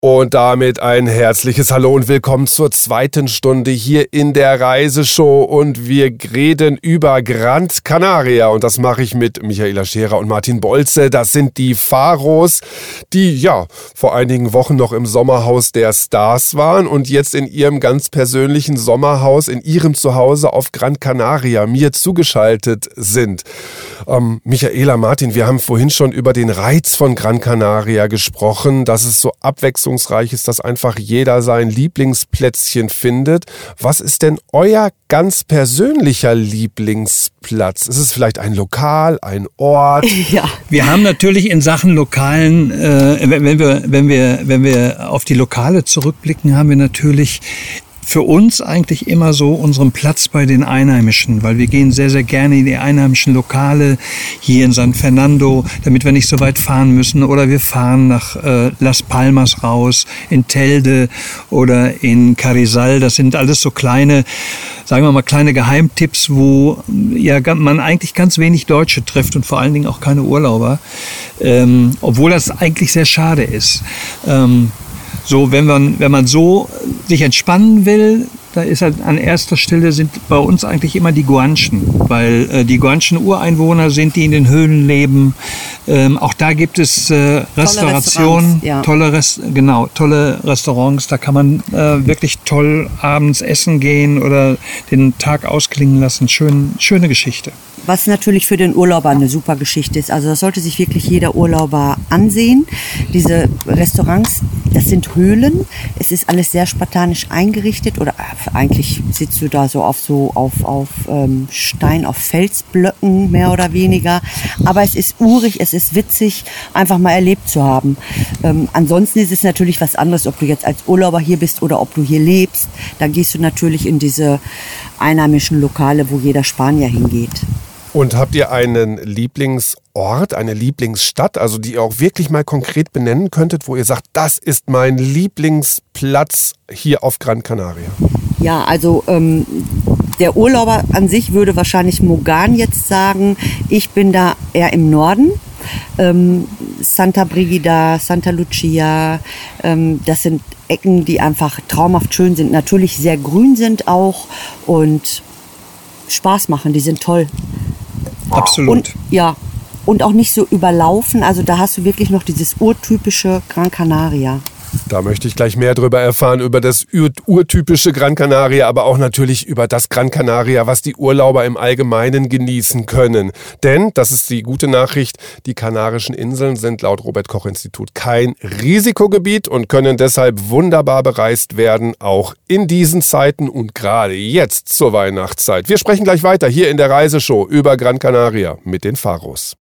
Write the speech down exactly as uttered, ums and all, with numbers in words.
Und damit ein herzliches Hallo und willkommen zur zweiten Stunde hier in der Reiseshow. Und wir reden über Gran Canaria. Und das mache ich mit Michaela Scherer und Martin Bolze. Das sind die Pharos, die ja vor einigen Wochen noch im Sommerhaus der Stars waren und jetzt in ihrem ganz persönlichen Sommerhaus, in ihrem Zuhause auf Gran Canaria mir zugeschaltet sind. Ähm, Michaela, Martin, wir haben vorhin schon über den Reiz von Gran Canaria gesprochen, dass es so abwechslungsreich ist, dass einfach jeder sein Lieblingsplätzchen findet. Was ist denn euer ganz persönlicher Lieblingsplatz? Ist es vielleicht ein Lokal, ein Ort? Ja, wir haben natürlich in Sachen Lokalen, äh, wenn wir, wenn wir, wenn wir auf die Lokale zurückblicken, haben wir natürlich für uns eigentlich immer so unseren Platz bei den Einheimischen, weil wir gehen sehr, sehr gerne in die einheimischen Lokale, hier in San Fernando, damit wir nicht so weit fahren müssen. Oder wir fahren nach äh, Las Palmas raus, in Telde oder in Carrizal. Das sind alles so kleine, sagen wir mal, kleine Geheimtipps, wo ja man eigentlich ganz wenig Deutsche trifft und vor allen Dingen auch keine Urlauber, ähm, obwohl das eigentlich sehr schade ist. Ähm, So, wenn man, wenn man so sich entspannen will, da ist halt an erster Stelle sind bei uns eigentlich immer die Guanchen, weil äh, die Guanchen Ureinwohner sind, die in den Höhlen leben. Ähm, auch da gibt es äh, Restaurationen, tolle, ja. tolle, Rest, genau, tolle Restaurants. Da kann man äh, wirklich toll abends essen gehen oder den Tag ausklingen lassen. Schön, schöne Geschichte. Was natürlich für den Urlauber eine super Geschichte ist. Also das sollte sich wirklich jeder Urlauber ansehen. Diese Restaurants, das sind Höhlen. Es ist alles sehr spartanisch eingerichtet oder eigentlich sitzt du da so auf so auf auf ähm, Stein, auf Felsblöcken mehr oder weniger. Aber es ist urig, es ist witzig, einfach mal erlebt zu haben. Ähm, ansonsten ist es natürlich was anderes, ob du jetzt als Urlauber hier bist oder ob du hier lebst. Dann gehst du natürlich in diese einheimischen Lokale, wo jeder Spanier hingeht. Und habt ihr einen Lieblingsort, eine Lieblingsstadt, also die ihr auch wirklich mal konkret benennen könntet, wo ihr sagt, das ist mein Lieblingsplatz hier auf Gran Canaria? Ja, also ähm, der Urlauber an sich würde wahrscheinlich Mogan jetzt sagen, ich bin da eher im Norden. Ähm, Santa Brigida, Santa Lucia, ähm, das sind Ecken, die einfach traumhaft schön sind, natürlich sehr grün sind auch und Spaß machen, die sind toll. Absolut. Und, ja, und auch nicht so überlaufen. Also da hast du wirklich noch dieses urtypische Gran Canaria. Da möchte ich gleich mehr drüber erfahren, über das urtypische Gran Canaria, aber auch natürlich über das Gran Canaria, was die Urlauber im Allgemeinen genießen können. Denn, das ist die gute Nachricht, die Kanarischen Inseln sind laut Robert-Koch-Institut kein Risikogebiet und können deshalb wunderbar bereist werden, auch in diesen Zeiten und gerade jetzt zur Weihnachtszeit. Wir sprechen gleich weiter hier in der Reiseshow über Gran Canaria mit den Pharos.